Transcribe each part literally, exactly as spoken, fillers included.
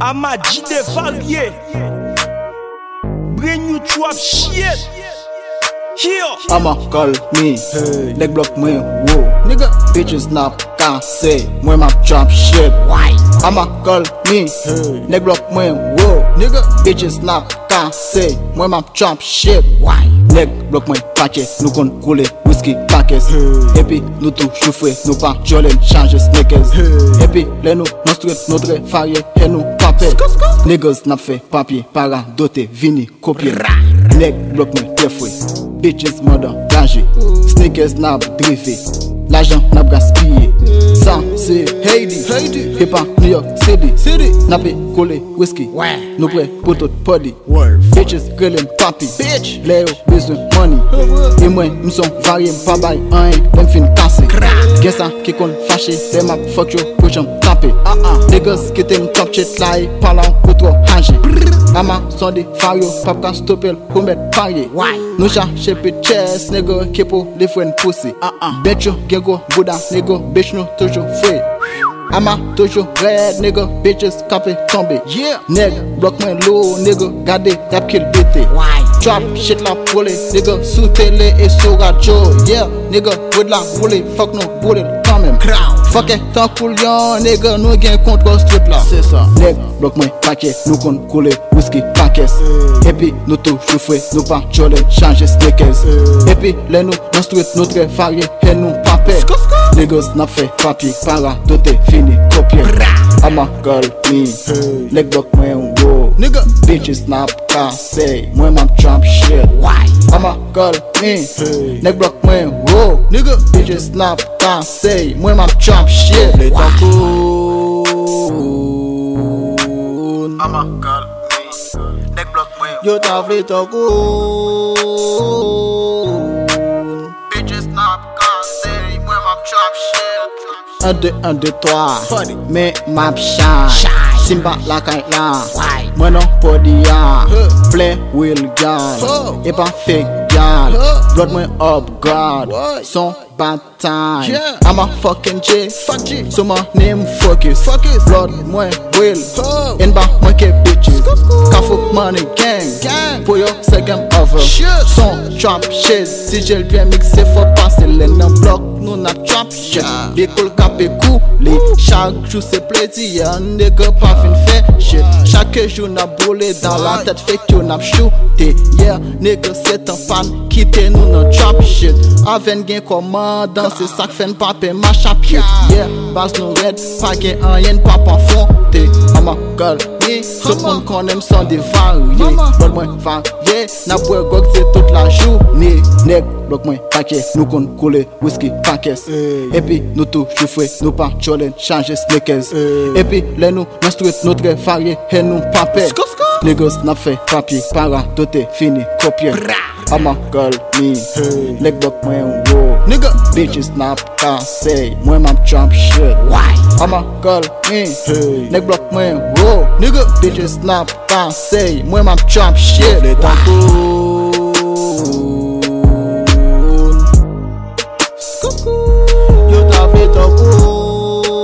Amadji Devalier. Brand new trap shit. Here. I'ma call me, hey. Leg block me, whoa. Nigga, bitches not can say, moi ma trap shit. Why? I'ma call me, hey. Leg block me, whoa. Nigga, bitches not can say, moi ma trap shit. Why? Leg block me, paquet, nous con couler, whisky, paquets. Hey. Et puis, nous tout chauffés, nous pas jolen, changer sneakers. Hey. Et puis, les nous, non street, notre faille, et nous papier. Niggas n'a fait papier, para, doté, vini, copier. Leg block me, défoué. Bitches mother danger, sneakers nab drivé, l'argent n'a gaspillé. Ça c'est Haiti, Haiti, hip hop New York City, City, nappé collé whisky, nous prêts pour tout party. Bitches grillin' papi, bitch, les besoin money. Et moi m'son varié pas bail un, them fin cassé. Qu'est-ce ça qui con fâché, them up fuck you, push em tapé. Niggas qui t'aiment top shit là, parlant pour toi hanger. Ama son de fario, pap ka stopel, pou met pariye. Nou chache pe chest, nigga, kepo le fwen pussy. Bet yo gen go gouda, nigga, bitch nou toujou fwe. Ama toujou red, nigga, bitches kape tombe. Nigga, block mwen low, nigga, gade yap kill bete. Trap shit la pole, nigga, sou tele e sou rajo. Yeah, nigga, wood la roule, fuck no bullet, quand même. Fuck it, tan cool yon, nigga, nou gen kontrol strip la. C'est ça. Nigga, block mwen paquet, nou kon koule, whisky, paquets. Et puis, nous tout chauffés, nous pas jolen, changer sneakers. Et puis, les nous, non street, nous très variés, et nous papier. Niggas n'a fait papier, para, doté, fini, copier. I'ma call me, leg block mwen wo. Nigga, bitches snap, ka say, mwen mam trap shit. Why? I'ma call me, leg block mwen wo. Nigga, bitches snap, ka say, mwen mam trap shit. Why? I'ma call me, leg block mwen wo. Yo ta vle takoun. Bitches snap, ka say, mwen mam trap shit. Un, deux, un, deux, trois. Mais map shine. Simba la kite la. Moi non podia. Play will gun. Et pas fake gun. Blood moi up God. Son bad time. I'm a fucking J. So my name focus. Blood moi will. In ba moi ke bitches. Kafou money gang. Pour yo second over. Son trap shit. Si j'ai bien mixé faut passer les non block. Nous n'a trap shit. L'école capé coulé. Chaque jour c'est plaisir. Nigga pas fin fait shit. Chaque jour n'a boulé dans la tête. Fait que n'a shooté. Yeah, nigga c'est un fan. Quitte nous n'a trap shit. Avec gain commandant. C'est ça que fait un papier match à pied. Yeah, base nous red. Pas gain en yen pas pas fonté. I'ma call me. Tout le monde qu'on aime sans des variés. Blood moi varié. N'a boire gog c'est toute la journée. Nigga block moi paquet. Nous qu'on coule whisky paquets. Et puis nous tout chauffés. Nous pas jolen changer sneakers. Et puis les nous dans street nous très variés. Et nous papier. Niggas n'a fait papier. Para doté fini copier. I'ma call me, leg block mwen wo. Nigga, bitches snap, ka say, mwen mam trap shit. Why? I'ma call me, leg block mwen wo. Nigga, bitches snap, ka say, mwen mam trap shit. Le takoun. Yo ta ve takoun.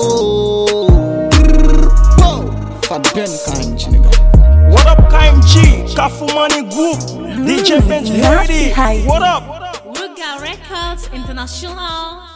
Fat Ben K M G, nigga. What up, K M G? Kafou Money Group. D J Benz Party. What up? Ruga Records International.